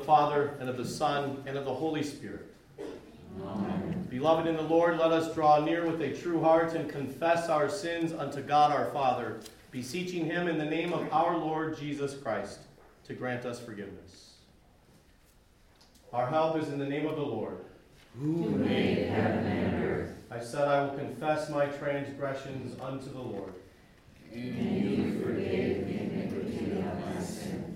Father, and of the Son, and of the Holy Spirit. Amen. Beloved in the Lord, let us draw near with a true heart and confess our sins unto God our Father, beseeching him in the name of our Lord Jesus Christ to grant us forgiveness. Our help is in the name of the Lord, Who made heaven and earth. I said I will confess my transgressions unto the Lord. And you forgave the iniquity of my sin.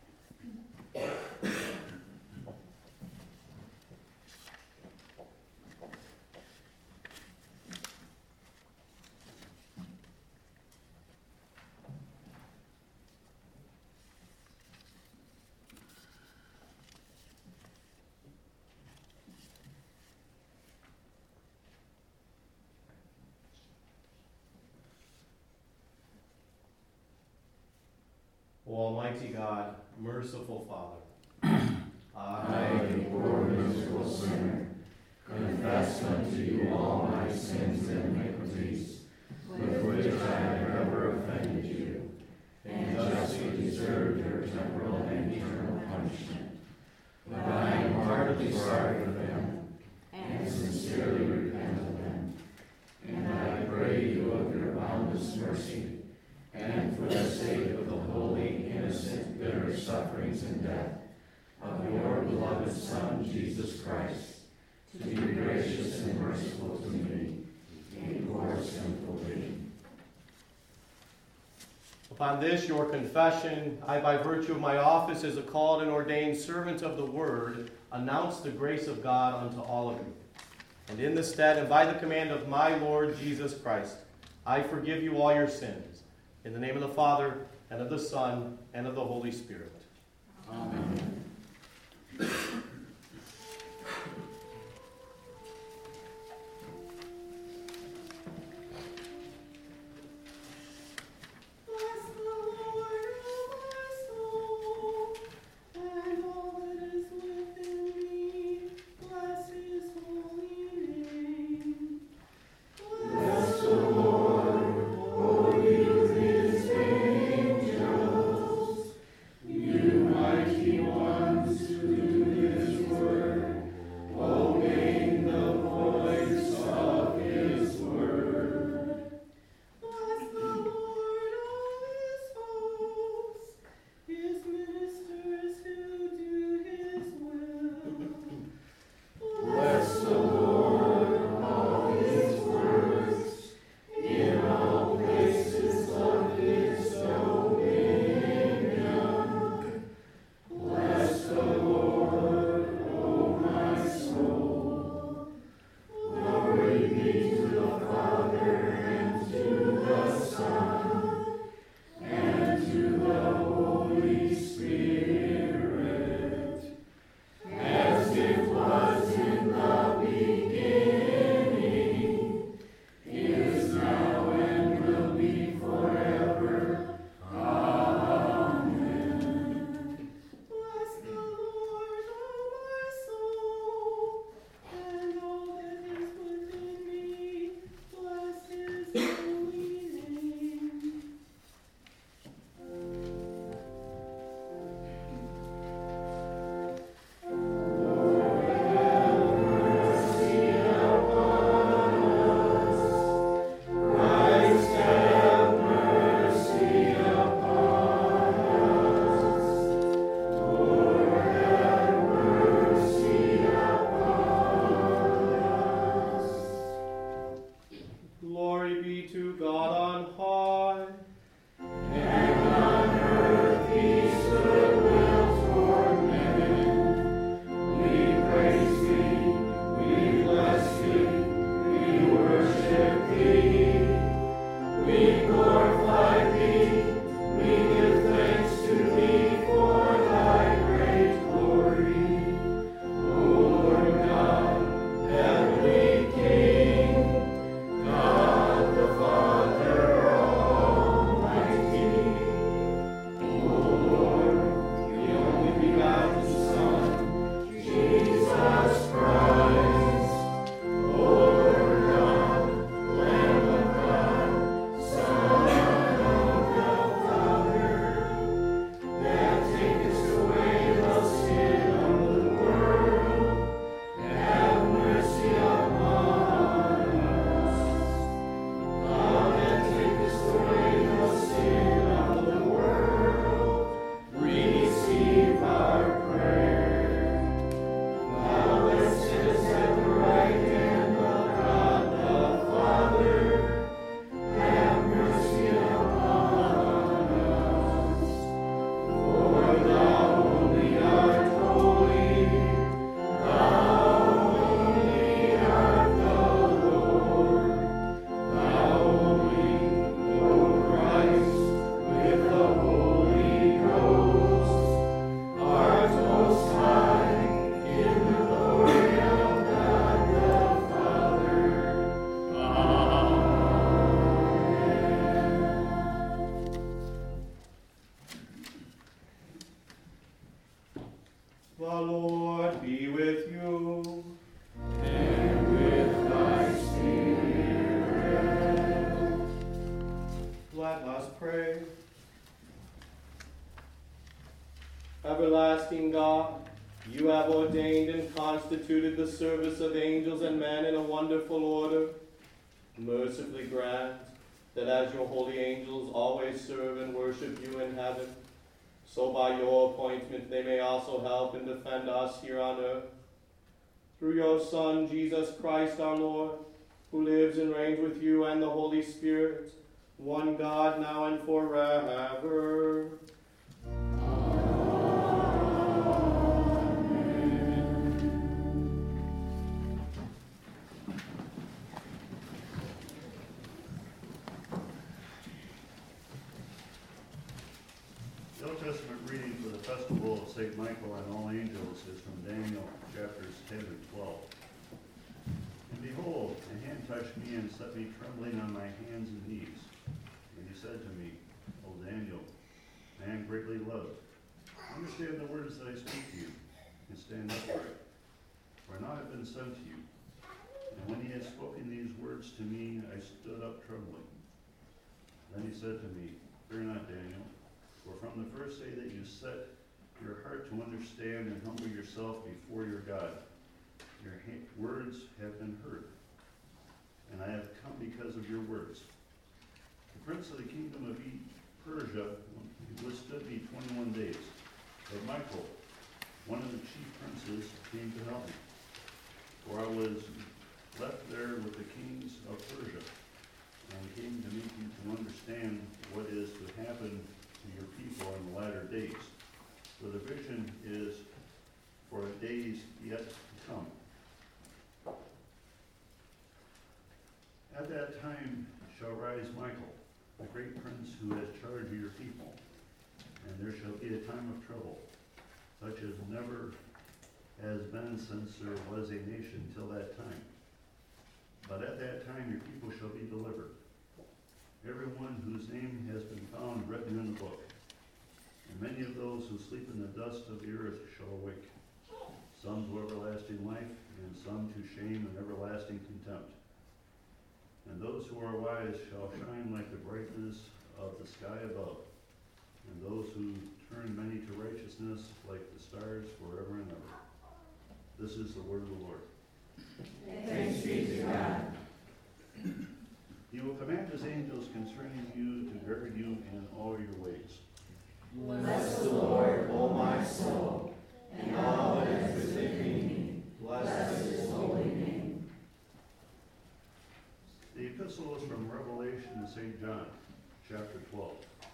O Almighty God, merciful Father, I, a poor miserable sinner, confess unto you all my sins and iniquities, with which I have ever offended you, and justly deserved your temporal and eternal punishment. But I am heartily sorry for them, and sincerely repent of them. And I pray you of your boundless mercy, and for the sake of the holy, innocent, bitter sufferings and death of your beloved Son, Jesus Christ, to be gracious and merciful to me, a poor sinful being. upon this your confession, I, by virtue of my office as a called and ordained servant of the Word, announce the grace of God unto all of you. And in the stead and by the command of my Lord Jesus Christ, I forgive you all your sins. In the name of the Father, and of the Son, and of the Holy Spirit. Amen. God the Father pray. Everlasting God, you have ordained and constituted the service of angels and men in a wonderful order. Mercifully grant that as your holy angels always serve and worship you in heaven, so by your appointment they may also help and defend us here on earth. Through your Son, Jesus Christ our Lord, who lives and reigns with you and the Holy Spirit, one God, now and forever. The Old Testament reading for the festival of St. Michael and all angels is from Daniel chapters 10 and 12. And behold, a hand touched me and set me trembling on my hands and knees. And he said to me, O Daniel, man greatly loved, understand the words that I speak to you, and stand upright. For now I have been sent to you. And when he had spoken these words to me, I stood up trembling. Then he said to me, Fear not, Daniel, for from the first day that you set your heart to understand and humble yourself before your God, your words have been heard, and I have come because of your words. The prince of the kingdom of Persia withstood me 21 days, but Michael, one of the chief princes, came to help me. For I was left there with the kings of Persia, and came to make you to understand what is to happen to your people in the latter days. For the vision is for days yet to come. At that time shall rise Michael, the great prince who has charge of your people, and there shall be a time of trouble, such as never has been since there was a nation till that time. But at that time your people shall be delivered, everyone whose name has been found written in the book. And many of those who sleep in the dust of the earth shall awake, some to everlasting life, and some to shame and everlasting contempt. And those who are wise shall shine like the brightness of the sky above, and those who turn many to righteousness like the stars forever and ever. This is the word of the Lord. Thanks be to God. He will command his angels concerning you to guard you in all your ways. Bless the Lord, O my soul, and all that is within me. Bless his holy name. The epistle is from Revelation to St. John, chapter 12.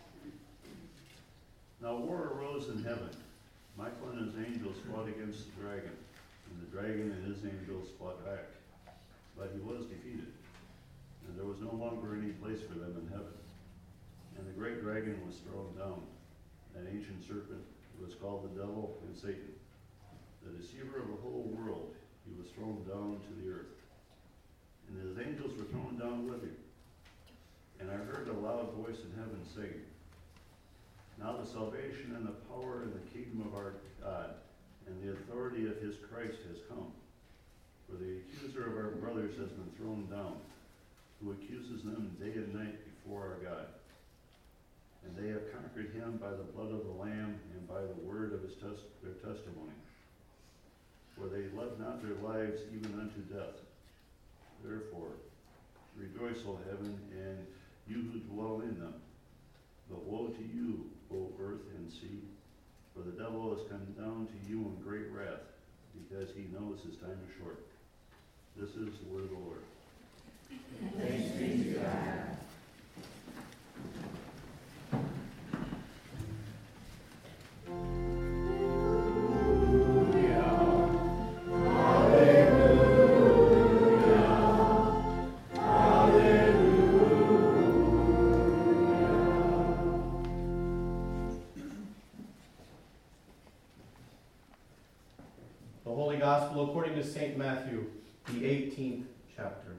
Now war arose in heaven. Michael and his angels fought against the dragon, and the dragon and his angels fought back. But he was defeated, and there was no longer any place for them in heaven. And the great dragon was thrown down, that ancient serpent who was called the devil and Satan, the deceiver of the whole world. He was thrown down to the earth, and his angels were thrown down with him. And I heard a loud voice in heaven saying, Now the salvation and the power and the kingdom of our God and the authority of his Christ has come. For the accuser of our brothers has been thrown down, who accuses them day and night before our God. And they have conquered him by the blood of the Lamb and by the word of their testimony. For they loved not their lives even unto death. Therefore, rejoice, O heaven, and you who dwell in them. But woe to you, O earth and sea, for the devil has come down to you in great wrath, because he knows his time is short. This is the word of the Lord. Thanks be to God. The Holy Gospel according to St. Matthew, the 18th chapter.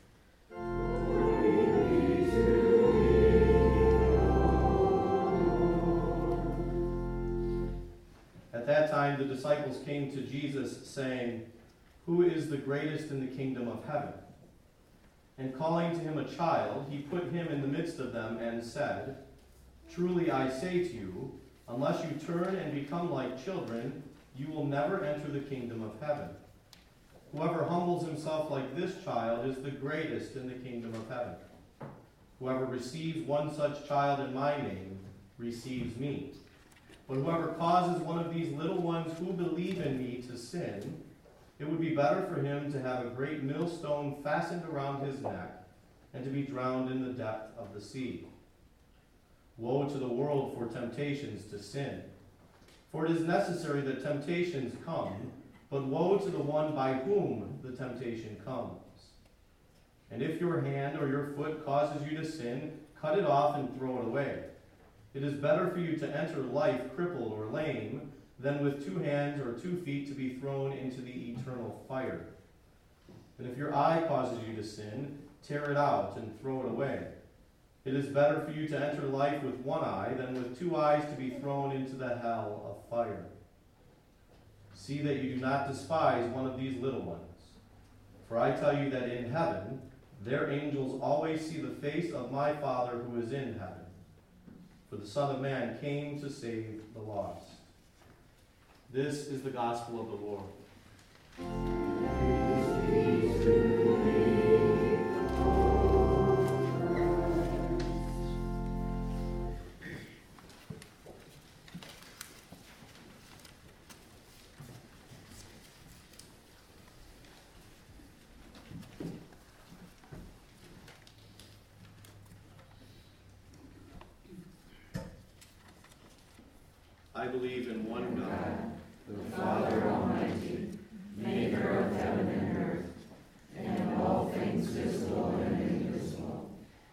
At that time the disciples came to Jesus, saying, Who is the greatest in the kingdom of heaven? And calling to him a child, he put him in the midst of them and said, Truly I say to you, unless you turn and become like children, you will never enter the kingdom of heaven. Whoever humbles himself like this child is the greatest in the kingdom of heaven. Whoever receives one such child in my name receives me. But whoever causes one of these little ones who believe in me to sin, it would be better for him to have a great millstone fastened around his neck and to be drowned in the depth of the sea. Woe to the world for temptations to sin. For it is necessary that temptations come, but woe to the one by whom the temptation comes. And if your hand or your foot causes you to sin, cut it off and throw it away. It is better for you to enter life crippled or lame than with 2 hands or 2 feet to be thrown into the eternal fire. And if your eye causes you to sin, tear it out and throw it away. It is better for you to enter life with 1 eye than with 2 eyes to be thrown into the hell of fire. See that you do not despise one of these little ones. For I tell you that in heaven, their angels always see the face of my Father who is in heaven. For the Son of Man came to save the lost. This is the gospel of the Lord. I believe in one God, the Father Almighty, maker of heaven and earth, and of all things visible and invisible,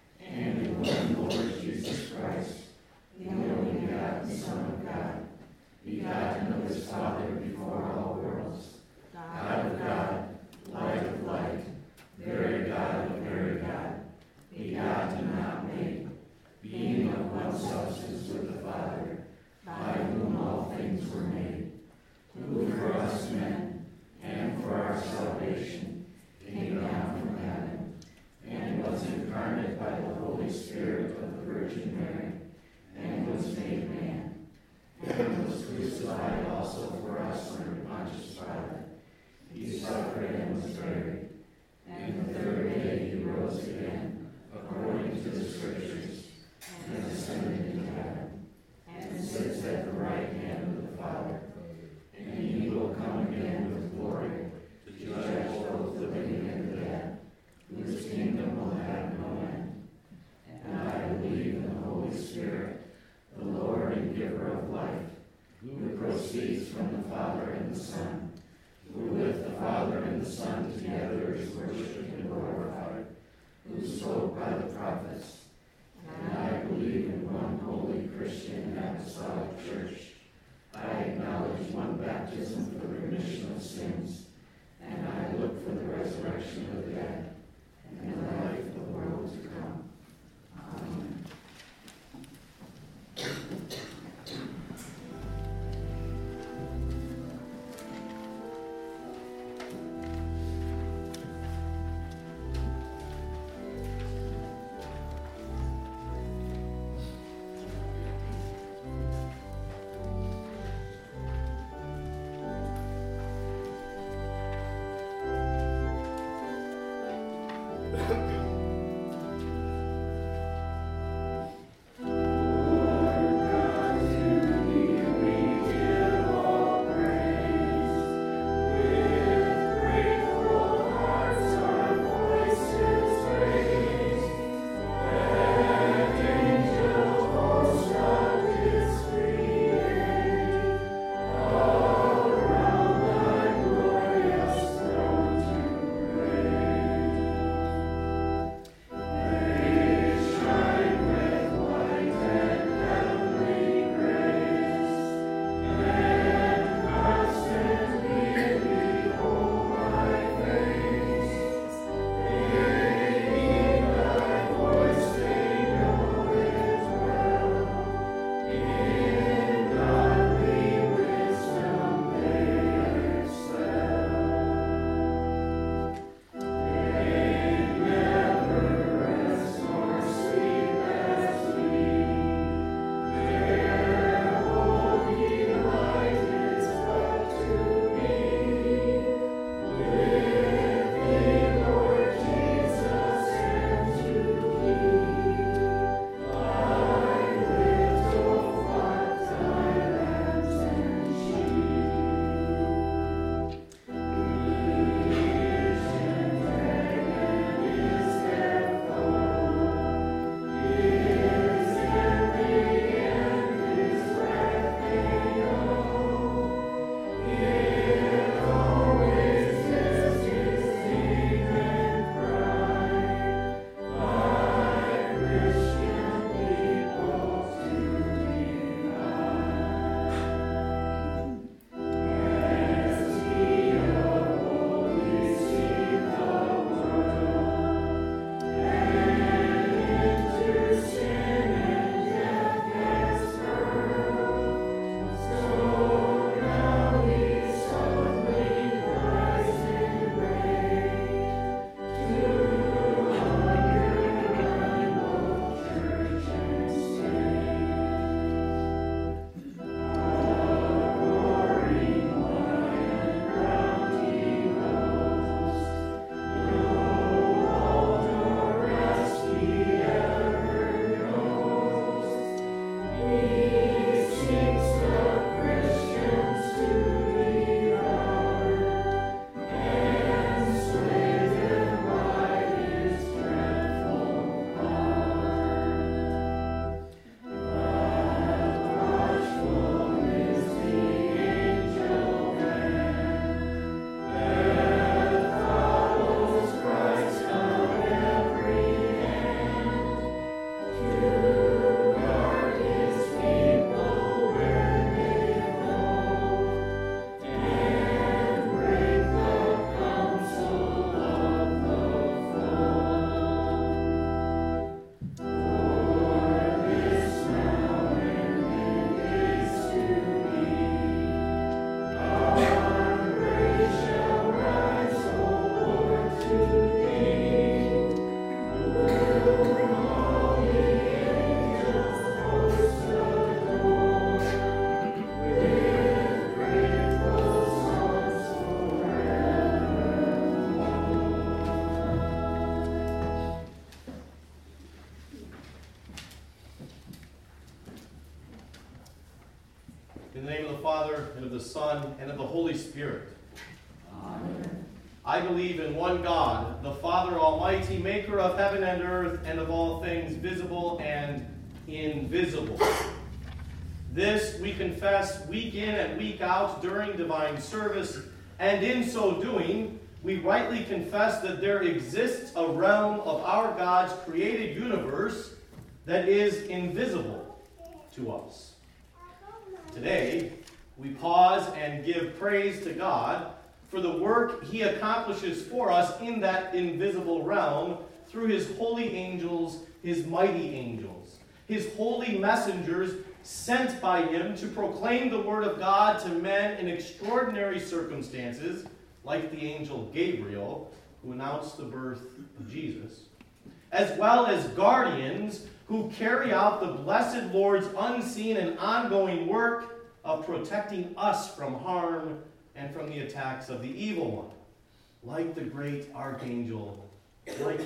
and in one Lord Jesus Christ, the only begotten Son of God, begotten of his Father before all worlds, God of God, light of light, very God of very God, begotten, not made, being of one substance with the Father, by whom all things were made, who for us men, and for our salvation, came down from heaven, and was incarnate by the Holy Spirit of the Virgin Mary, and was made man, and was crucified also for us under Pontius Pilate. He suffered and was buried, and the 3rd day he rose again, according to the Scriptures, and ascended into heaven, and sits at the right hand of the Father. And he will come again with glory to judge both the living and the dead, whose kingdom will have no end. And I believe in the Holy Spirit, the Lord and giver of life, who proceeds from the Father and the Son, who with the Father and the Son together is worshipped and glorified, who spoke by the prophets. And I believe in one holy Christian apostolic church. I acknowledge one baptism for the remission of sins, and I look for the resurrection of the dead and the life of the world to come. Amen. In the name of the Father, and of the Son, and of the Holy Spirit. Amen. I believe in one God, the Father Almighty, maker of heaven and earth, and of all things visible and invisible. This we confess week in and week out during divine service, and in so doing, we rightly confess that there exists a realm of our God's created universe that is invisible to us. Today, we pause and give praise to God for the work He accomplishes for us in that invisible realm through His holy angels, His mighty angels, His holy messengers sent by Him to proclaim the word of God to men in extraordinary circumstances, like the angel Gabriel, who announced the birth of Jesus, as well as guardians who carry out the blessed Lord's unseen and ongoing work of protecting us from harm and from the attacks of the evil one, like the great archangel Michael.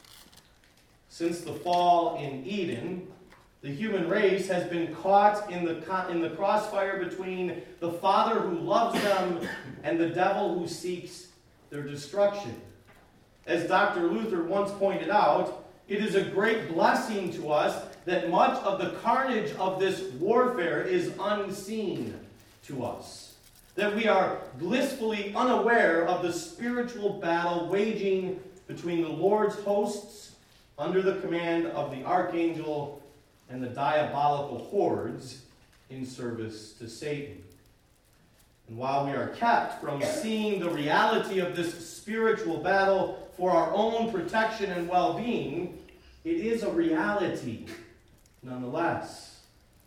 Since the fall in Eden, the human race has been caught in the crossfire between the Father who loves them and the devil who seeks their destruction. As Dr. Luther once pointed out, it is a great blessing to us that much of the carnage of this warfare is unseen to us, that we are blissfully unaware of the spiritual battle waging between the Lord's hosts under the command of the archangel and the diabolical hordes in service to Satan. And while we are kept from seeing the reality of this spiritual battle for our own protection and well-being, it is a reality nonetheless.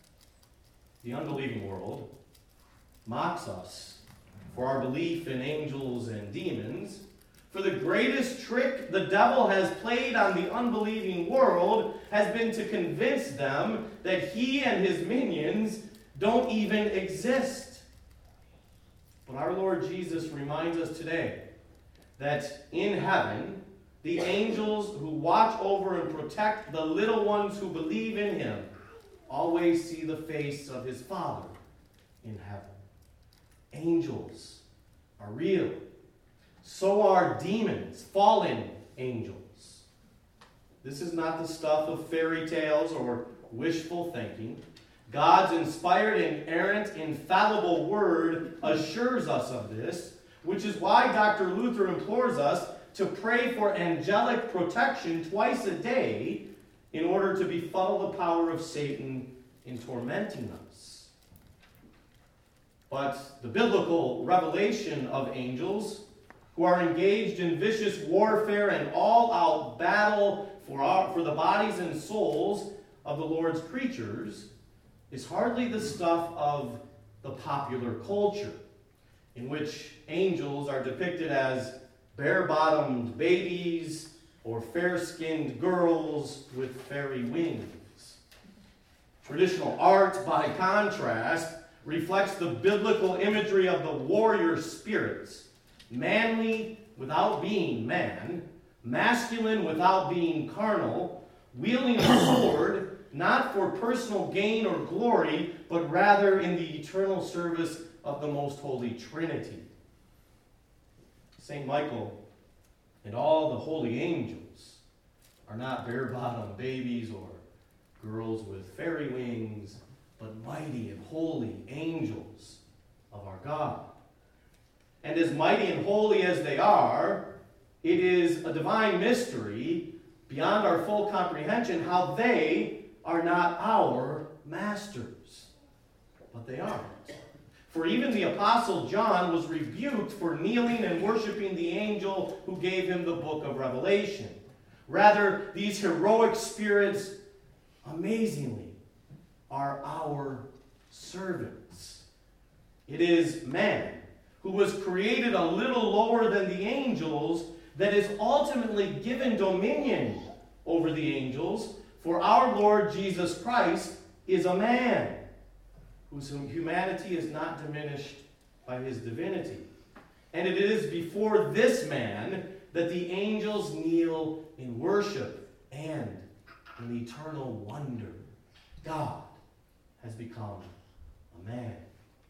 The unbelieving world mocks us for our belief in angels and demons. For the greatest trick the devil has played on the unbelieving world has been to convince them that he and his minions don't even exist. But our Lord Jesus reminds us today that in heaven, the angels who watch over and protect the little ones who believe in him always see the face of his Father in heaven. Angels are real. So are demons, fallen angels. This is not the stuff of fairy tales or wishful thinking. God's inspired, inerrant, infallible word assures us of this, which is why Dr. Luther implores us to pray for angelic protection twice a day in order to befuddle the power of Satan in tormenting us. But the biblical revelation of angels who are engaged in vicious warfare and all-out battle for the bodies and souls of the Lord's creatures is hardly the stuff of the popular culture, in which angels are depicted as bare-bottomed babies or fair-skinned girls with fairy wings. Traditional art, by contrast, reflects the biblical imagery of the warrior spirits, manly without being man, masculine without being carnal, wielding a sword not for personal gain or glory, but rather in the eternal service of the most holy Trinity. St. Michael and all the holy angels are not bare-bottom babies or girls with fairy wings, but mighty and holy angels of our God. And as mighty and holy as they are, it is a divine mystery beyond our full comprehension how they are not our masters. But they aren't. For even the Apostle John was rebuked for kneeling and worshiping the angel who gave him the book of Revelation. Rather, these heroic spirits, amazingly, are our servants. It is man, who was created a little lower than the angels, that is ultimately given dominion over the angels, for our Lord Jesus Christ is a man, whose humanity is not diminished by his divinity. And it is before this man that the angels kneel in worship and in eternal wonder. God has become a man.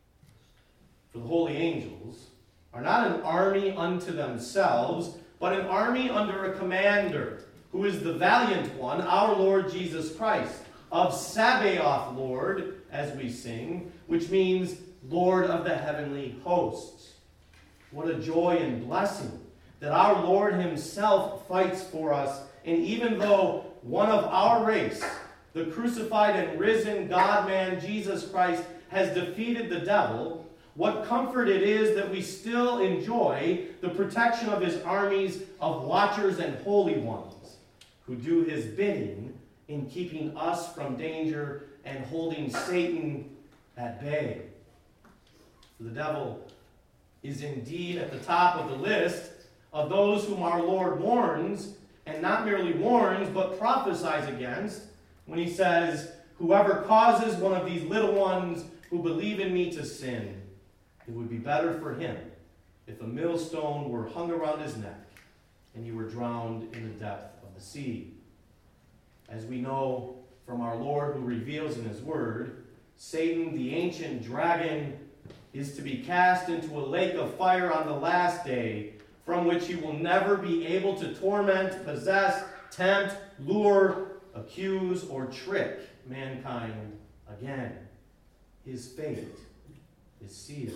For the holy angels are not an army unto themselves, but an army under a commander, who is the valiant one, our Lord Jesus Christ, of Sabaoth, Lord, as we sing, which means Lord of the heavenly hosts. What a joy and blessing that our Lord himself fights for us, and even though one of our race, the crucified and risen God-man Jesus Christ, has defeated the devil, what comfort it is that we still enjoy the protection of his armies of watchers and holy ones, who do his bidding in keeping us from danger and holding Satan at bay. For the devil is indeed at the top of the list of those whom our Lord warns, and not merely warns, but prophesies against, when he says, "Whoever causes one of these little ones who believe in me to sin, it would be better for him if a millstone were hung around his neck and he were drowned in the depth of the sea." As we know from our Lord, who reveals in his word, Satan, the ancient dragon, is to be cast into a lake of fire on the last day, from which he will never be able to torment, possess, tempt, lure, accuse, or trick mankind again. His fate is sealed.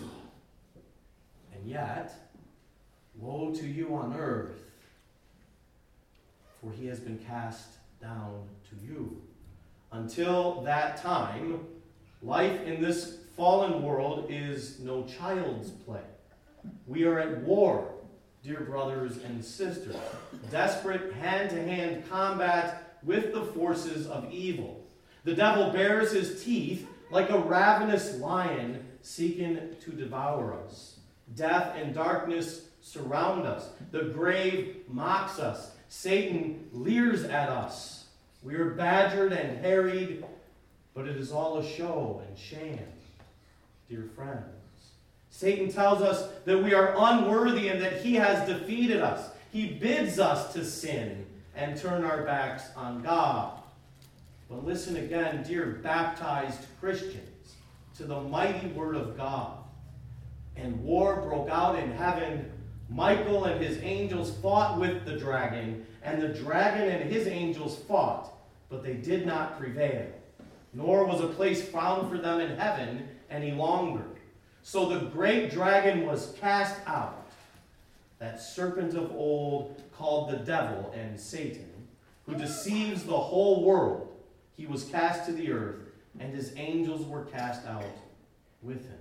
And yet, woe to you on earth, for he has been cast down to you. Until that time, life in this fallen world is no child's play. We are at war, dear brothers and sisters, desperate hand-to-hand combat with the forces of evil. The devil bares his teeth like a ravenous lion seeking to devour us. Death and darkness surround us. The grave mocks us. Satan leers at us. We are badgered and harried, but it is all a show and sham, dear friends. Satan tells us that we are unworthy and that he has defeated us. He bids us to sin and turn our backs on God. But listen again, dear baptized Christians, to the mighty word of God. And war broke out in heaven. Michael and his angels fought with the dragon, and the dragon and his angels fought, but they did not prevail. Nor was a place found for them in heaven any longer. So the great dragon was cast out, that serpent of old called the devil and Satan, who deceives the whole world. He was cast to the earth, and his angels were cast out with him.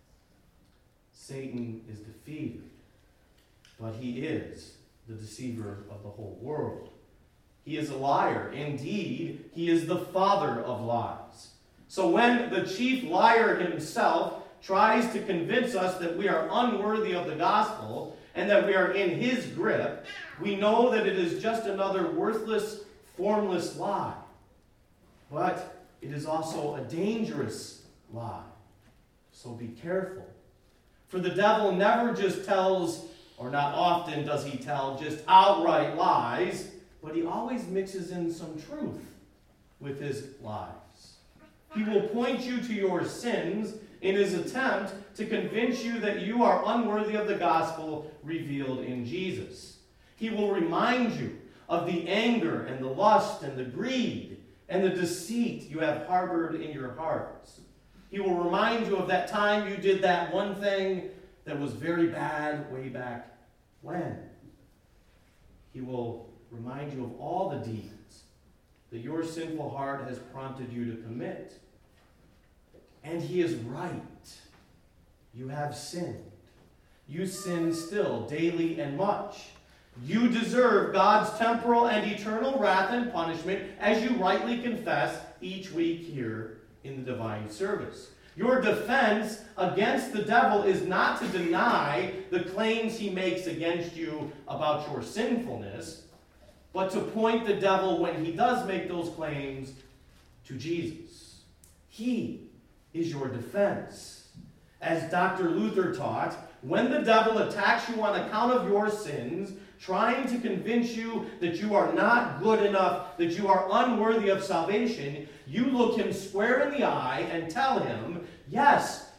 Satan is defeated, but he is the deceiver of the whole world. He is a liar. Indeed, he is the father of lies. So when the chief liar himself tries to convince us that we are unworthy of the gospel and that we are in his grip, we know that it is just another worthless, formless lie. But it is also a dangerous lie. So be careful. For the devil never just tells, or not often does he tell, just outright lies, but he always mixes in some truth with his lies. He will point you to your sins in his attempt to convince you that you are unworthy of the gospel revealed in Jesus. He will remind you of the anger and the lust and the greed and the deceit you have harbored in your hearts. He will remind you of that time you did that one thing that was very bad way back when. He will remind you of all the deeds that your sinful heart has prompted you to commit. And he is right. You have sinned. You sin still, daily and much. You deserve God's temporal and eternal wrath and punishment, as you rightly confess each week here in the divine service. Your defense against the devil is not to deny the claims he makes against you about your sinfulness, but to point the devil, when he does make those claims, to Jesus. He is your defense. As Dr. Luther taught, when the devil attacks you on account of your sins, trying to convince you that you are not good enough, that you are unworthy of salvation, you look him square in the eye and tell him, yes,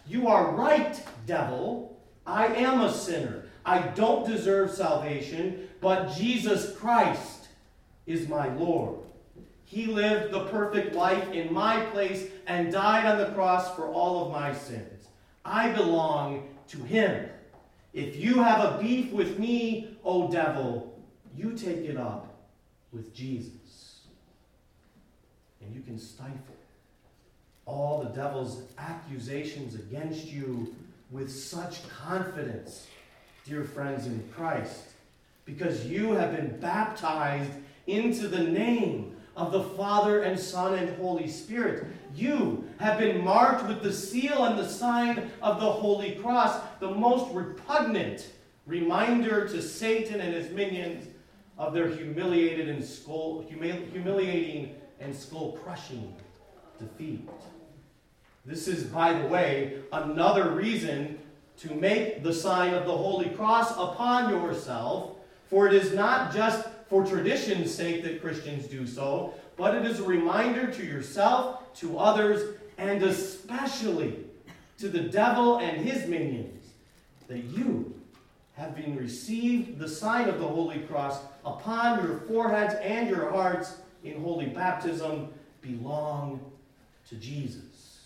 You are right, devil. I am a sinner. I don't deserve salvation, but Jesus Christ is my Lord. He lived the perfect life in my place and died on the cross for all of my sins. I belong to him. If you have a beef with me, O devil, you take it up with Jesus. And you can stifle all the devil's accusations against you with such confidence, dear friends in Christ, because you have been baptized into the name of the Father and Son and Holy Spirit. You have been marked with the seal and the sign of the Holy Cross, the most repugnant reminder to Satan and his minions of their humiliating and skull-crushing defeat. This is, by the way, another reason to make the sign of the Holy Cross upon yourself, for it is not just for tradition's sake that Christians do so, but it is a reminder to yourself, to others, and especially to the devil and his minions, that you, having received the sign of the Holy Cross upon your foreheads and your hearts in holy baptism, belong to Jesus.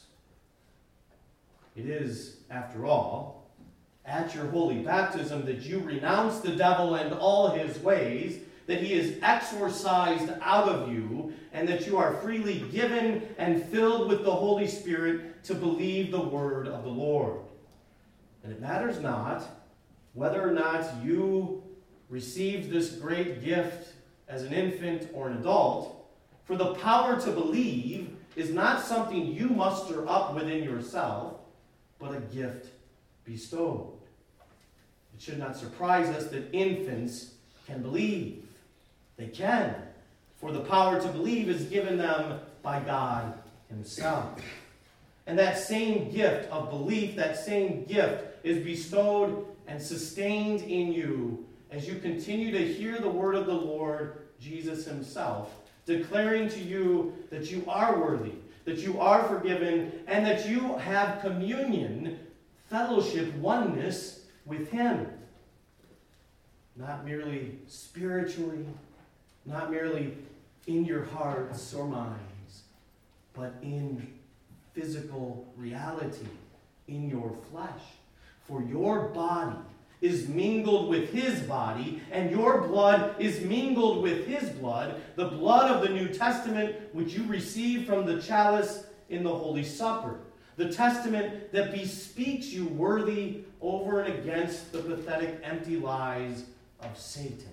It is, after all, at your holy baptism that you renounce the devil and all his ways, that he is exorcised out of you, and that you are freely given and filled with the Holy Spirit to believe the word of the Lord. And it matters not whether or not you received this great gift as an infant or an adult, for the power to believe is not something you muster up within yourself, but a gift bestowed. It should not surprise us that infants can believe. They can, for the power to believe is given them by God himself. And that same gift of belief, that same gift is bestowed and sustained in you as you continue to hear the word of the Lord Jesus himself, declaring to you that you are worthy, that you are forgiven, and that you have communion, fellowship, oneness with him. Not merely spiritually, not merely in your hearts or minds, but in physical reality, in your flesh. For your body is mingled with his body, and your blood is mingled with his blood, the blood of the New Testament which you received from the chalice in the Holy Supper, the testament that bespeaks you worthy over and against the pathetic empty lies of Satan.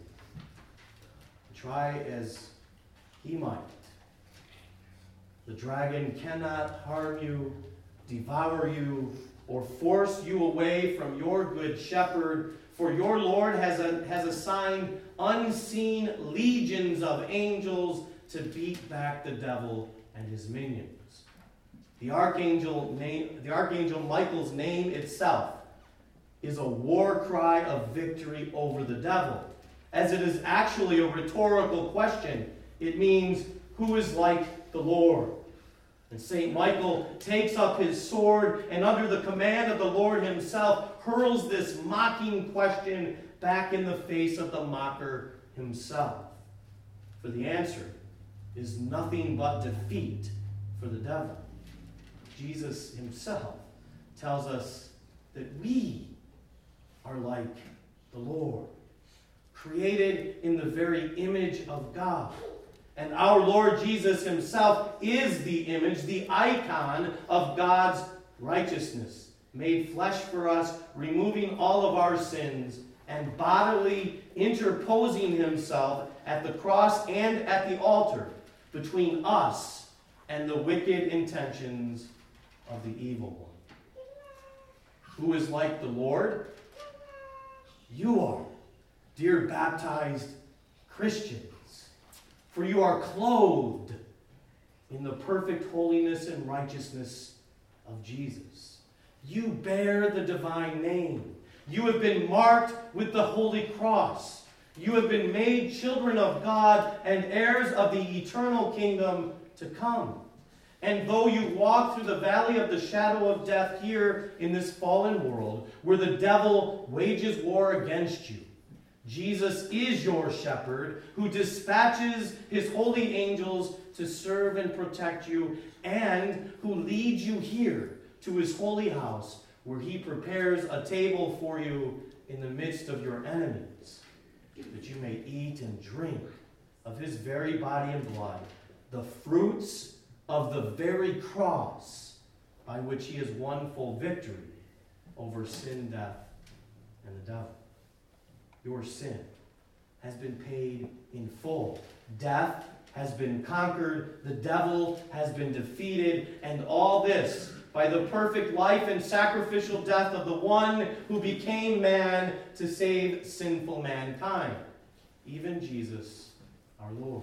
Try as he might, the dragon cannot harm you, devour you, or force you away from your good shepherd, for your Lord has assigned unseen legions of angels to beat back the devil and his minions. The archangel Michael's name itself is a war cry of victory over the devil, as it is actually a rhetorical question. It means, who is like the Lord? And St. Michael takes up his sword and under the command of the Lord himself hurls this mocking question back in the face of the mocker himself. For the answer is nothing but defeat for the devil. Jesus himself tells us that we are like the Lord, created in the very image of God. And our Lord Jesus himself is the image, the icon of God's righteousness, made flesh for us, removing all of our sins, and bodily interposing himself at the cross and at the altar between us and the wicked intentions of the evil one. Who is like the Lord? You are, dear baptized Christians, for you are clothed in the perfect holiness and righteousness of Jesus. You bear the divine name. You have been marked with the Holy Cross. You have been made children of God and heirs of the eternal kingdom to come. And though you walk through the valley of the shadow of death here in this fallen world, where the devil wages war against you, Jesus is your shepherd who dispatches his holy angels to serve and protect you, and who leads you here to his holy house, where he prepares a table for you in the midst of your enemies, that you may eat and drink of his very body and blood, the fruits of the very cross by which he has won full victory over sin, death, and the devil. Your sin has been paid in full. Death has been conquered. The devil has been defeated. And all this by the perfect life and sacrificial death of the one who became man to save sinful mankind, even Jesus, our Lord.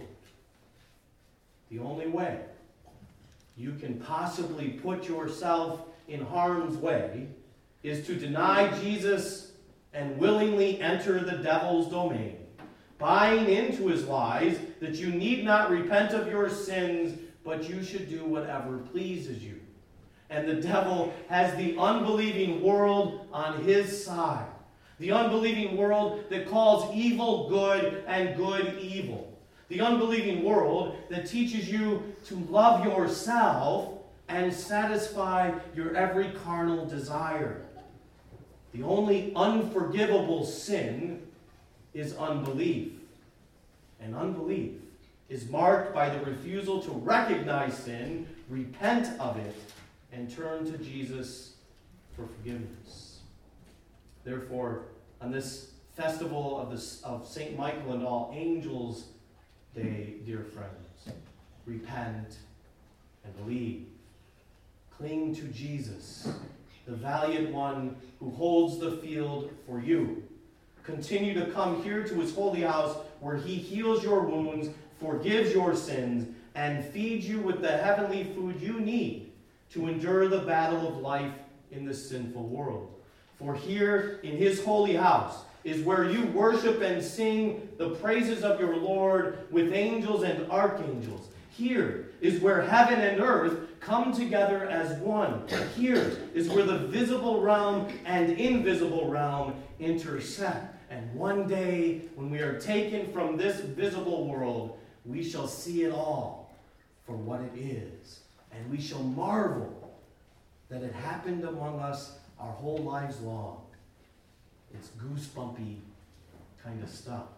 The only way you can possibly put yourself in harm's way is to deny Jesus and willingly enter the devil's domain, buying into his lies that you need not repent of your sins, but you should do whatever pleases you. And the devil has the unbelieving world on his side. The unbelieving world that calls evil good and good evil. The unbelieving world that teaches you to love yourself and satisfy your every carnal desire. The only unforgivable sin is unbelief. And unbelief is marked by the refusal to recognize sin, repent of it, and turn to Jesus for forgiveness. Therefore, on this festival of St. Michael and All Angels Day, dear friends, repent and believe. Cling to Jesus, the valiant one who holds the field for you. Continue to come here to his holy house, where he heals your wounds, forgives your sins, and feeds you with the heavenly food you need to endure the battle of life in this sinful world. For here in his holy house is where you worship and sing the praises of your Lord with angels and archangels. Here is where heaven and earth come together as one. Here is where the visible realm and invisible realm intersect. And one day, when we are taken from this visible world, we shall see it all for what it is. And we shall marvel that it happened among us our whole lives long. It's goosebumpy kind of stuff.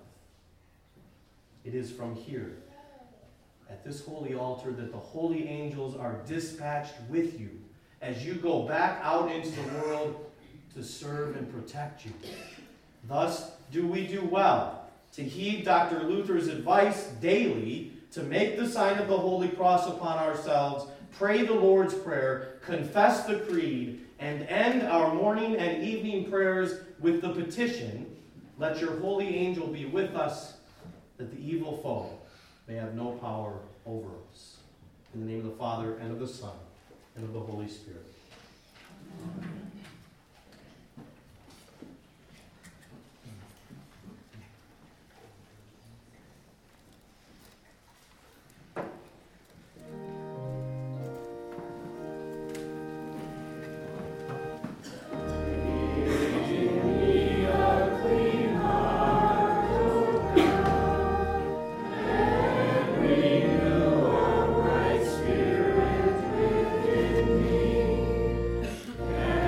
It is from here, at this holy altar, that the holy angels are dispatched with you as you go back out into the world to serve and protect you. Thus do we do well to heed Dr. Luther's advice daily to make the sign of the Holy Cross upon ourselves, pray the Lord's Prayer, confess the Creed, and end our morning and evening prayers with the petition, let your holy angel be with us, that the evil foe may have no power over us. In the name of the Father, and of the Son, and of the Holy Spirit. Amen. Yeah.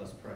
us pray.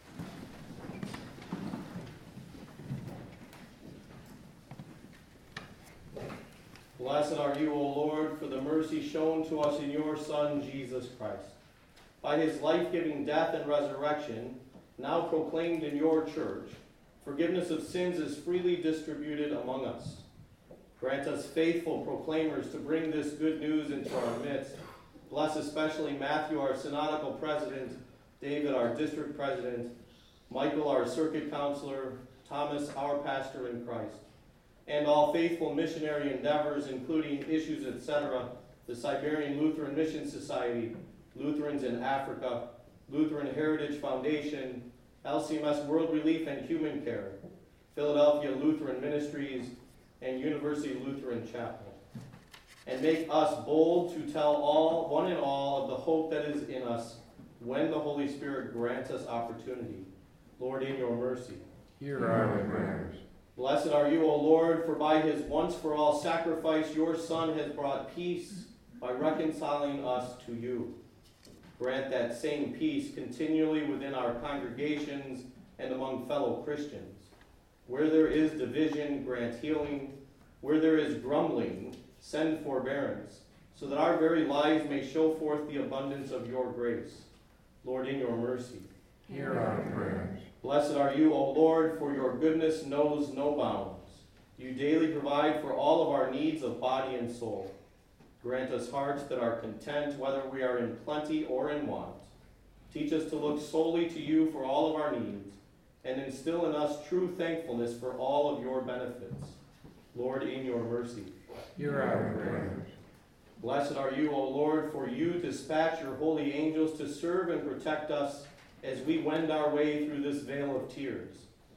Blessed are you, O Lord, for the mercy shown to us in your Son, Jesus Christ. By his life-giving death and resurrection, now proclaimed in your church, forgiveness of sins is freely distributed among us. Grant us faithful proclaimers to bring this good news into our midst. Bless especially Matthew, our synodical president, David, our district president, Michael, our circuit counselor, Thomas, our pastor in Christ, and all faithful missionary endeavors, including Issues, etc., the Siberian Lutheran Mission Society, Lutherans in Africa, Lutheran Heritage Foundation, LCMS World Relief and Human Care, Philadelphia Lutheran Ministries, and University Lutheran Chapel. And make us bold to tell all, one and all, of the hope that is in us when the Holy Spirit grants us opportunity. Lord, in your mercy, hear our prayers. Blessed are you, O Lord, for by his once-for-all sacrifice your Son has brought peace by reconciling us to you. Grant that same peace continually within our congregations and among fellow Christians. Where there is division, grant healing. Where there is grumbling, send forbearance, so that our very lives may show forth the abundance of your grace. Lord, in your mercy, hear our prayers. Blessed are you, O Lord, for your goodness knows no bounds. You daily provide for all of our needs of body and soul. Grant us hearts that are content, whether we are in plenty or in want. Teach us to look solely to you for all of our needs, and instill in us true thankfulness for all of your benefits. Lord, in your mercy, hear our prayers. Blessed are you, O Lord, for you dispatch your holy angels to serve and protect us as we wend our way through this vale of tears.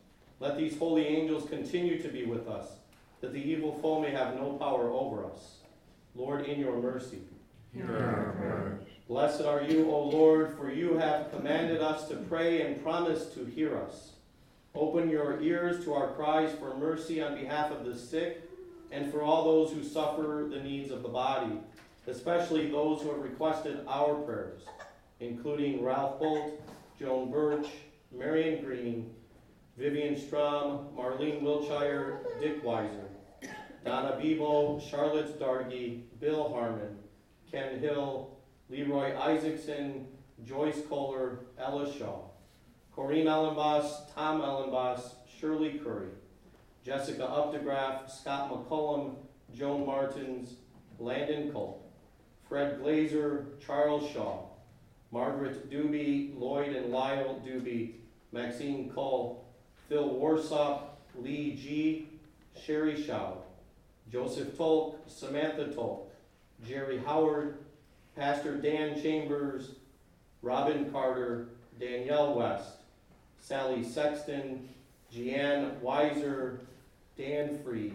Let these holy angels continue to be with us, that the evil foe may have no power over us. Lord, in your mercy, hear our prayers. Blessed are you, O Lord, for you have commanded us to pray and promised to hear us. Open your ears to our cries for mercy on behalf of the sick and for all those who suffer the needs of the body, especially those who have requested our prayers, including Ralph Bolt, Joan Birch, Marion Green, Vivian Strom, Marlene Wiltshire, Dick Weiser, Donna Bebo, Charlotte Dargy, Bill Harmon, Ken Hill, Leroy Isaacson, Joyce Kohler, Ella Shaw, Corrine Ellenboss, Tom Ellenboss, Shirley Curry, Jessica Updegraff, Scott McCullum, Joan Martins, Landon Culp, Fred Glazer, Charles Shaw, Margaret Doobie, Lloyd and Lyle Doobie, Maxine Cole, Phil Warsop, Lee G., Sherry Schaub, Joseph Tolk, Samantha Tolk, Jerry Howard, Pastor Dan Chambers, Robin Carter, Danielle West, Sally Sexton, Jeanne Weiser, Dan Freed,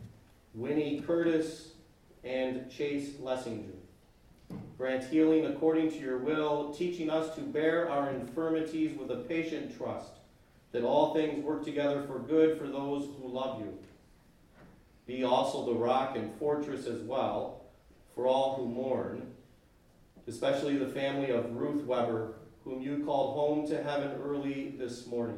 Winnie Curtis, and Chase Lessinger. Grant healing according to your will, teaching us to bear our infirmities with a patient trust, that all things work together for good for those who love you. Be also the rock and fortress as well for all who mourn, especially the family of Ruth Weber, whom you called home to heaven early this morning,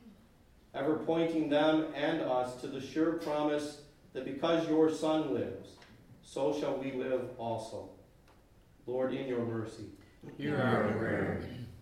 ever pointing them and us to the sure promise that because your Son lives, so shall we live also. Lord, in your mercy, hear our prayers.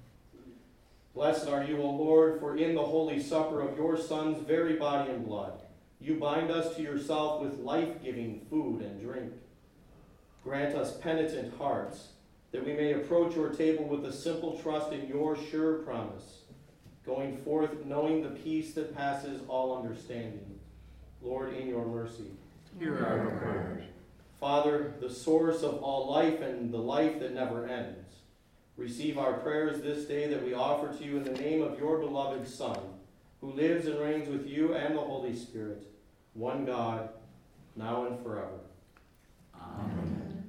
Blessed are you, O Lord, for in the holy supper of your Son's very body and blood, you bind us to yourself with life-giving food and drink. Grant us penitent hearts, that we may approach your table with a simple trust in your sure promise, going forth knowing the peace that passes all understanding. Lord, in your mercy, hear our prayers. Father, the source of all life and the life that never ends, receive our prayers this day that we offer to you in the name of your beloved Son, who lives and reigns with you and the Holy Spirit, one God, now and forever. Amen.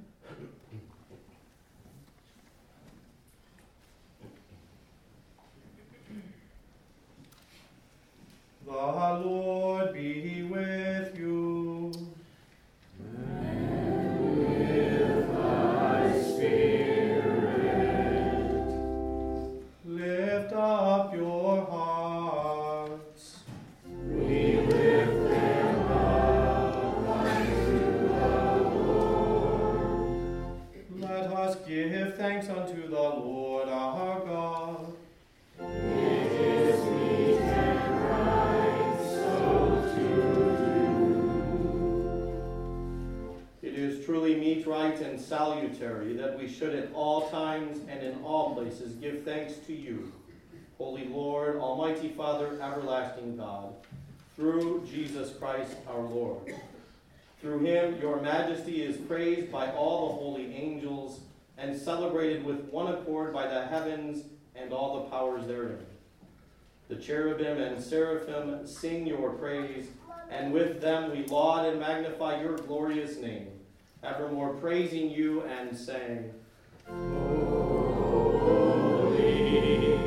The Lord be with you. And with thy spirit. Lift up up your hearts. We lift them up unto the Lord. Let us give thanks unto the Lord our God. It is meet and right so to do. It is truly meet, right, and salutary that we should at all times and in all places give thanks to you, Holy Lord, Almighty Father, everlasting God, through Jesus Christ our Lord. Through him your majesty is praised by all the holy angels and celebrated with one accord by the heavens and all the powers therein. The cherubim and seraphim sing your praise, and with them we laud and magnify your glorious name, evermore praising you and saying, Holy,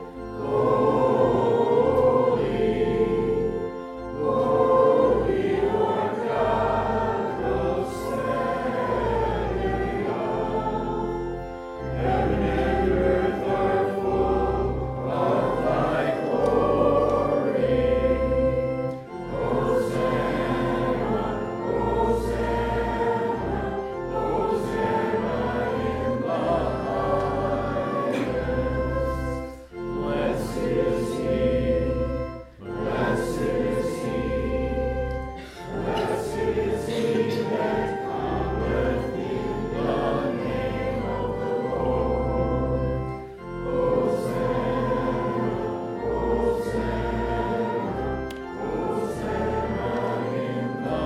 holy, Lord God of Sabaoth. Heaven and earth are full of thy glory. Hosanna, Hosanna, Hosanna in the highest. Blessed is he, blessed is he, blessed is he that cometh in the name of the Lord. Hosanna, Hosanna, Hosanna in the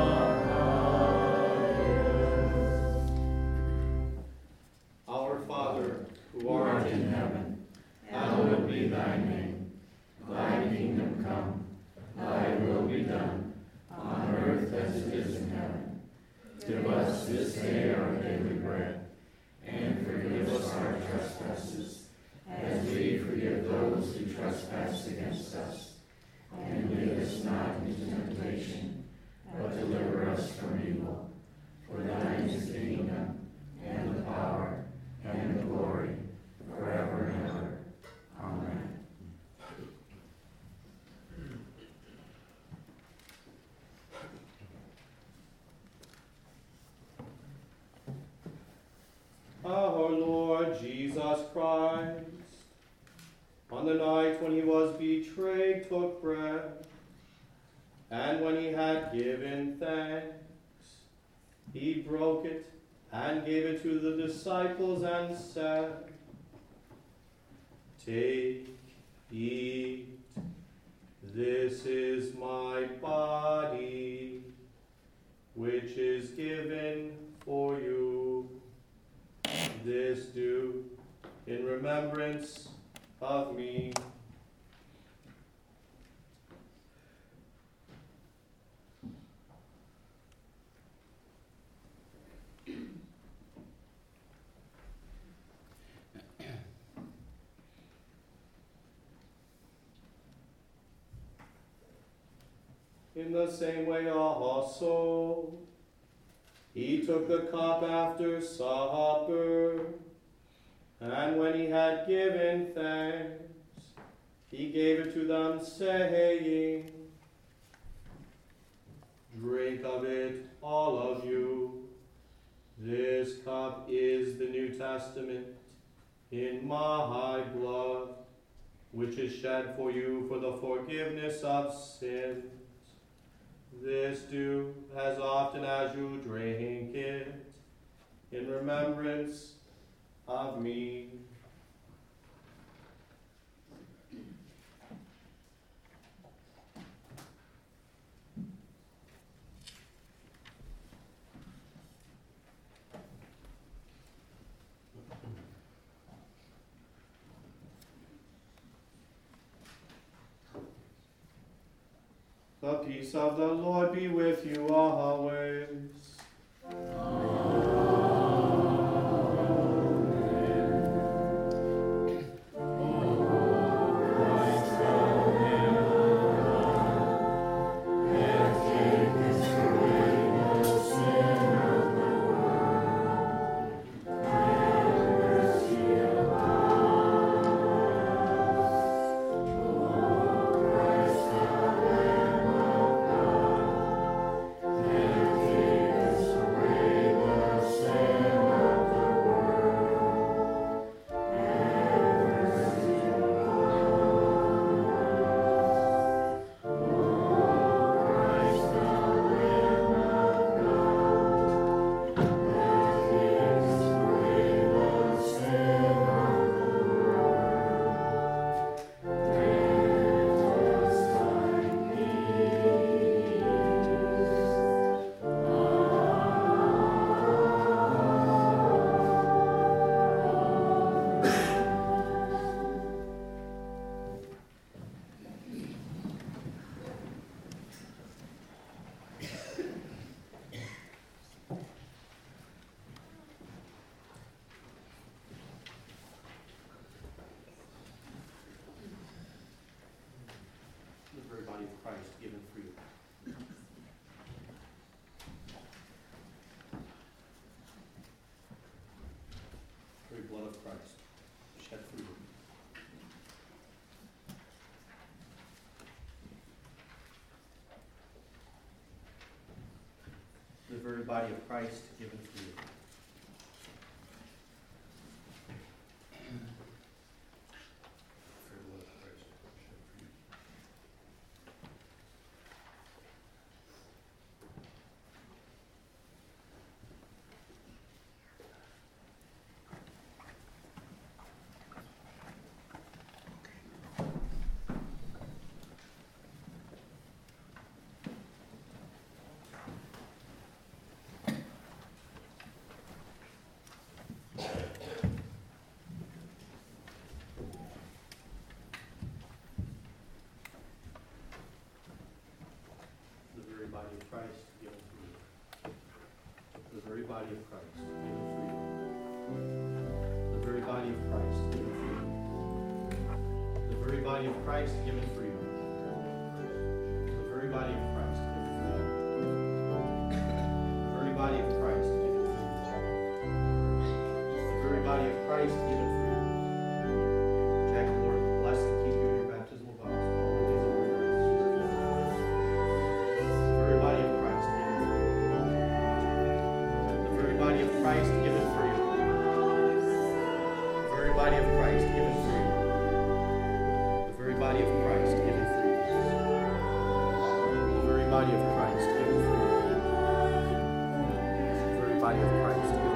highest. Our Father, who art in heaven, hallowed be thy name. Thy kingdom come, thy will be done, on earth as it is in heaven. Give us this day our daily bread, and forgive us our trespasses, as we forgive those who trespass against us. And lead us not into temptation, but deliver us from evil. For thine is the kingdom, and the power, and the glory, forever and ever. Amen. Our Lord Jesus Christ, on the night when he was betrayed, took bread, and when he had given thanks, he broke it and gave it to the disciples and said, Take, eat, this is my body, which is given for you. This do in remembrance of me. In the same way also, he took the cup after supper, and when he had given thanks, he gave it to them, saying, Drink of it, all of you. This cup is the New Testament in my blood, which is shed for you for the forgiveness of sins. This do as often as you drink it, in remembrance of me. The peace of the Lord be with you always. body of Christ given for you. Very blood of Christ shed for you. The very body of Christ given for you. Very blood of Christ shed for you. The very body of Christ given for you. The very body of Christ given for you. The very body of Christ given for you. The very body of Christ given for you. The very body of Christ given for you. The very body of Christ given for you. The very body of Christ given for you. Jack, the Lord bless and keep you in your baptismal vows. The very body of Christ given for you. The very body of Christ given for you. The very body of Christ given for you. The very body of Christ given for you. The very body of Christ given for you. The very body of Christ given for you.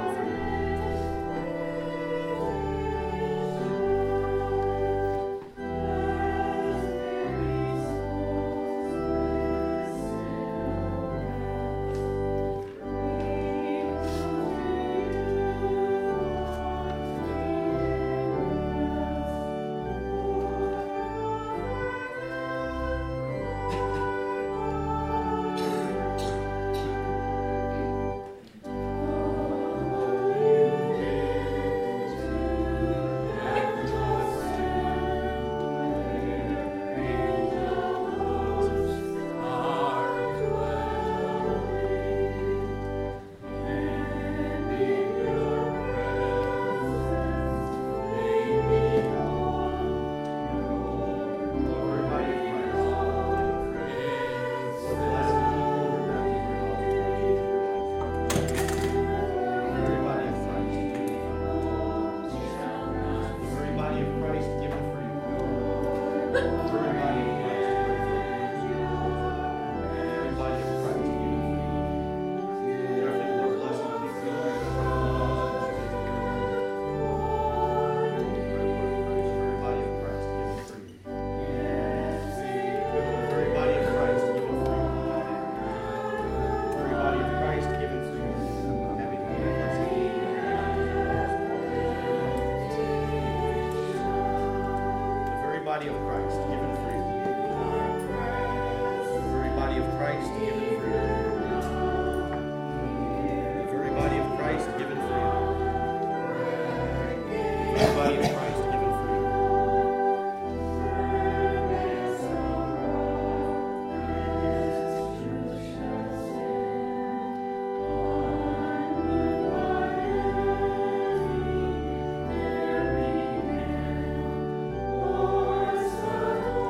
Body of Christ given for you. The very body of Christ given for you. The very body of Christ given for you. The very body of Christ given for you. The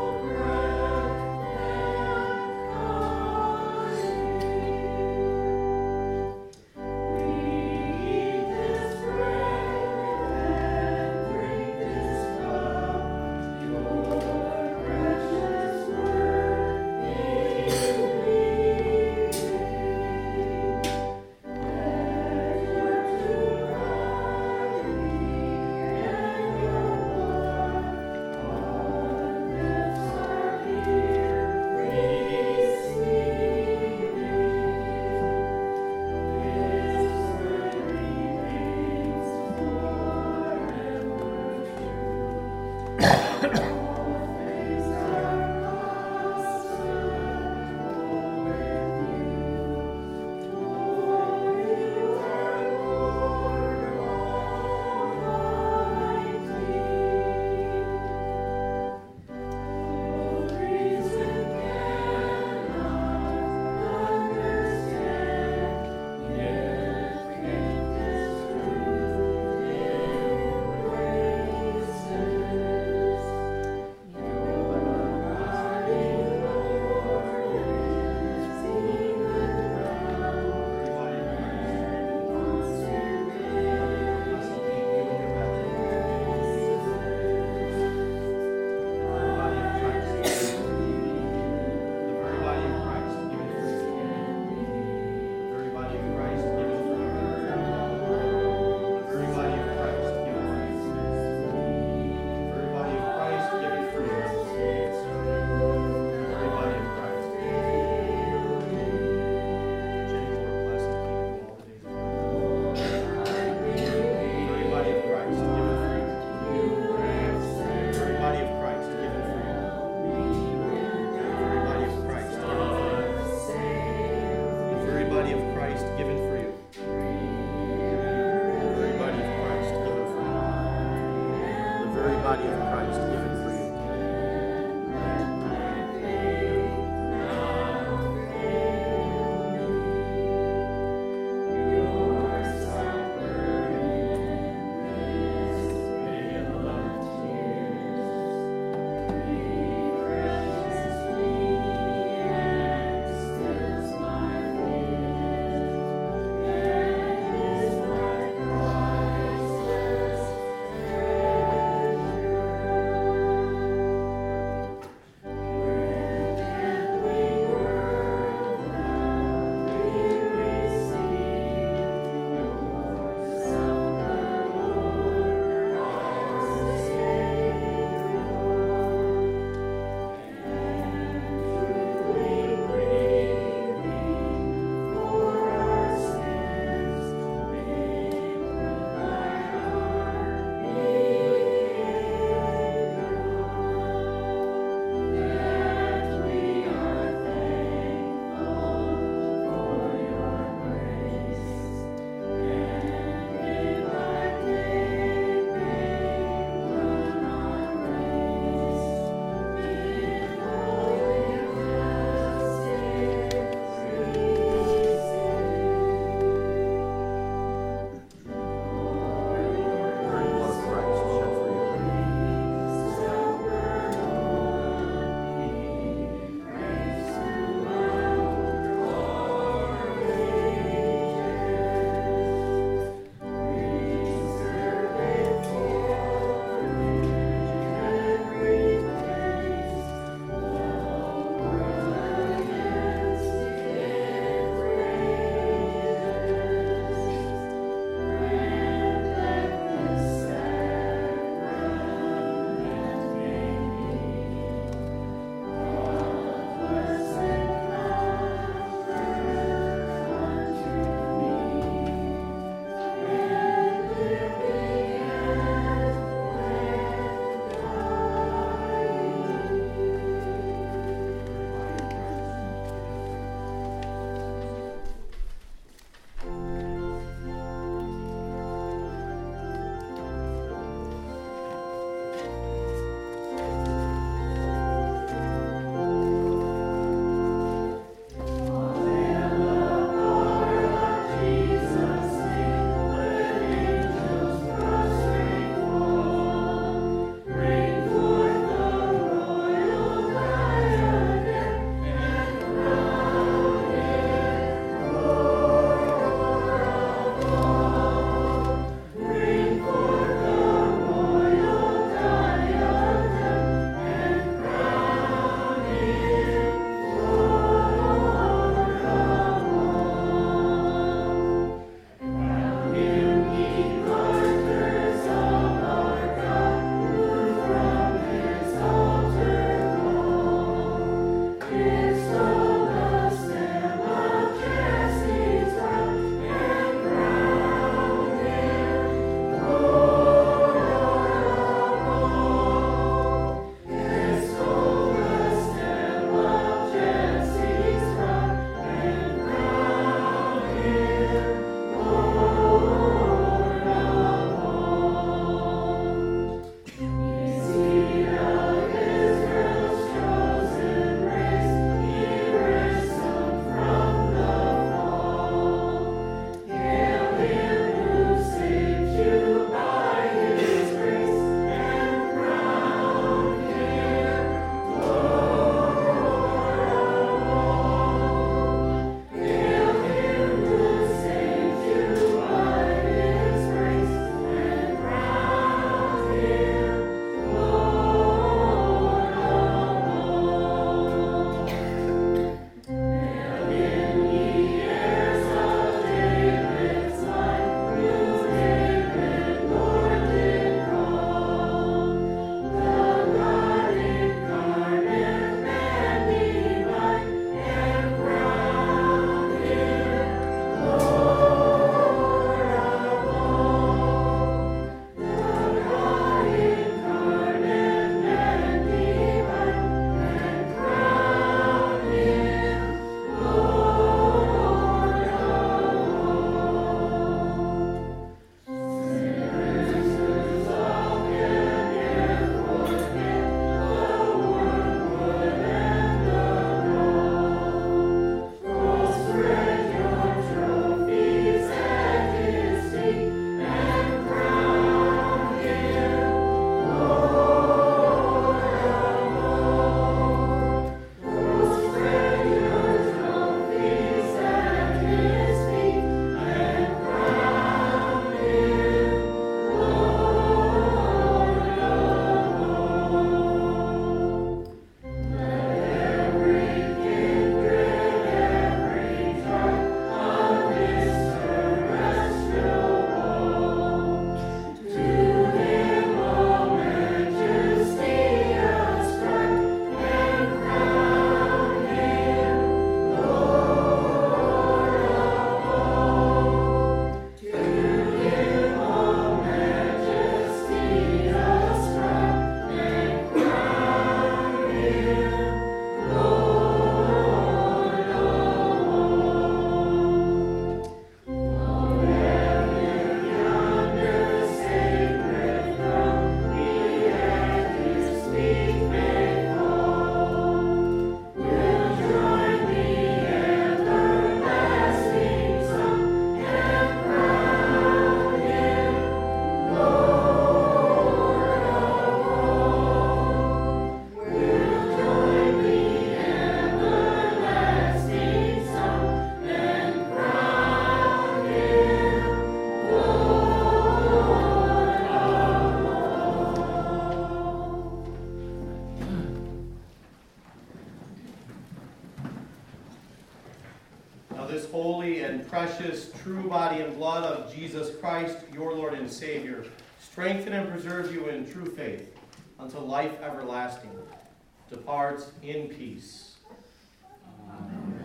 of this holy and precious true body and blood of Jesus Christ, your Lord and Savior, strengthen and preserve you in true faith unto life everlasting. Depart in peace. Amen.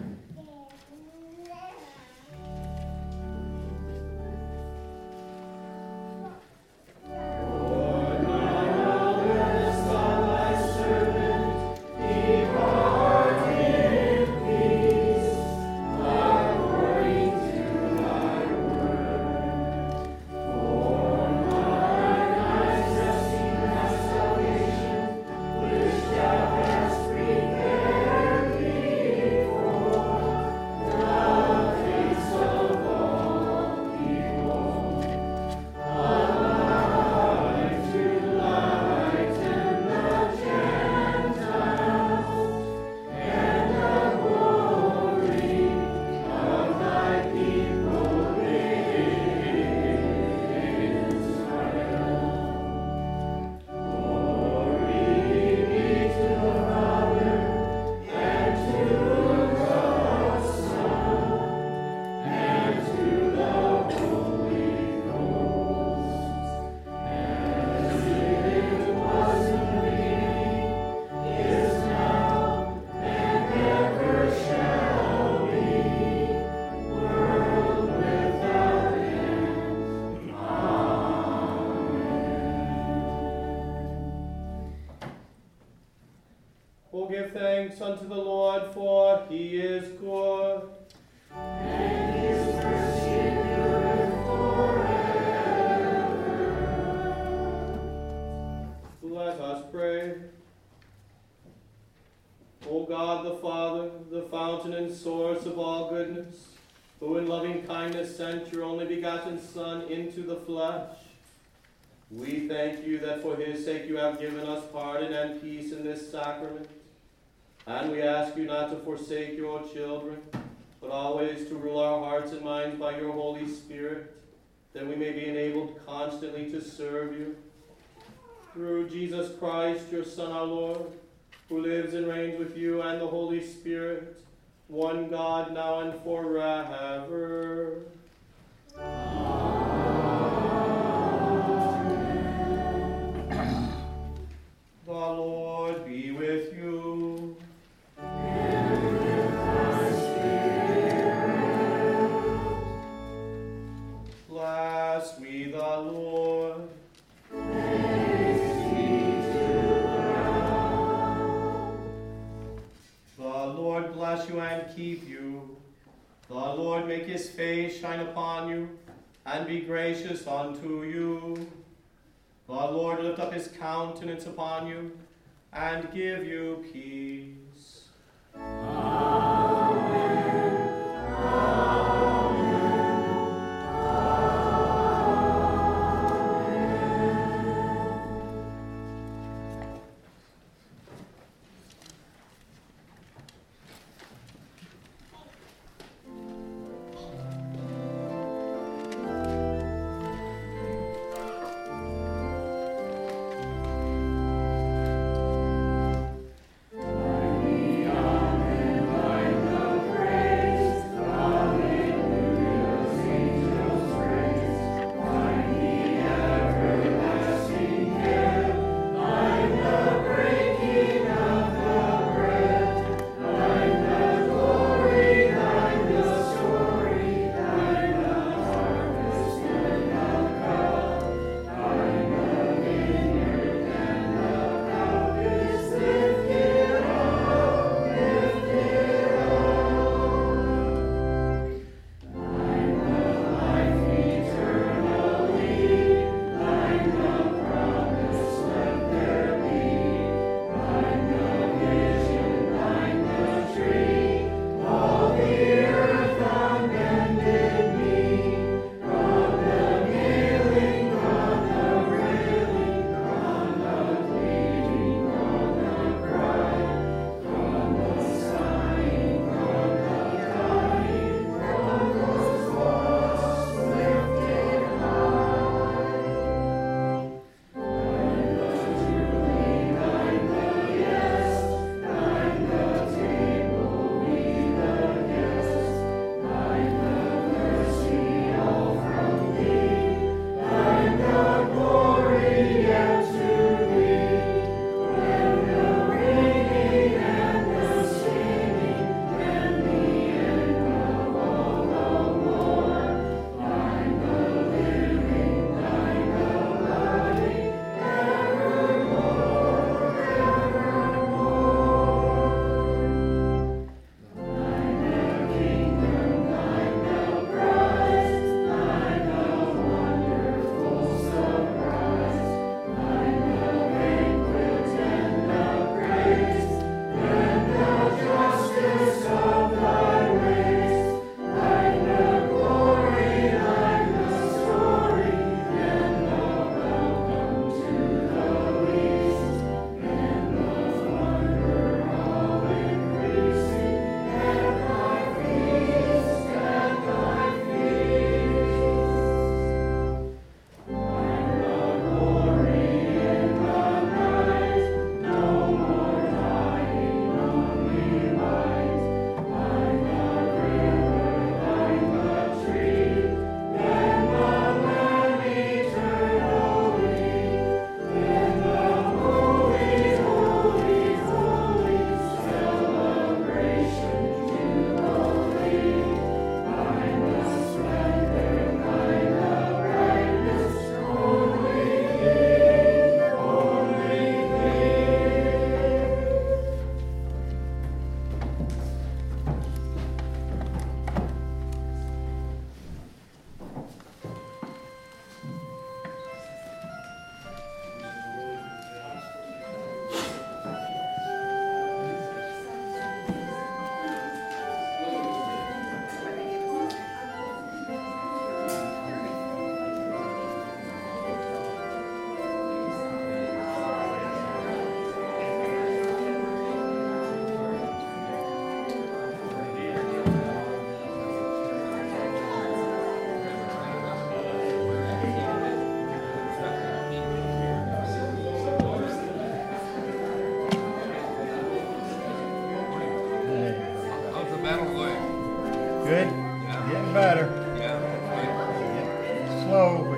Oh, give thanks unto the Lord, for he is good. And his mercy endureth forever. Let us pray. O God the Father, the fountain and source of all goodness, who in loving kindness sent your only begotten Son into the flesh, we thank you that for his sake you have given us pardon and peace in this sacrament. And we ask you not to forsake your children, but always to rule our hearts and minds by your Holy Spirit, that we may be enabled constantly to serve you. Through Jesus Christ, your Son, our Lord, who lives and reigns with you and the Holy Spirit, one God, now and forever. The Lord be with you. And with thy spirit. Bless me the Lord. Thanks be to God. The Lord bless you and keep you. The Lord make his face shine upon you and be gracious unto you. The Lord lift up his countenance upon you and give you peace. Amen. Amen. Amen. Good? Yeah. Getting better. Yeah. Slow,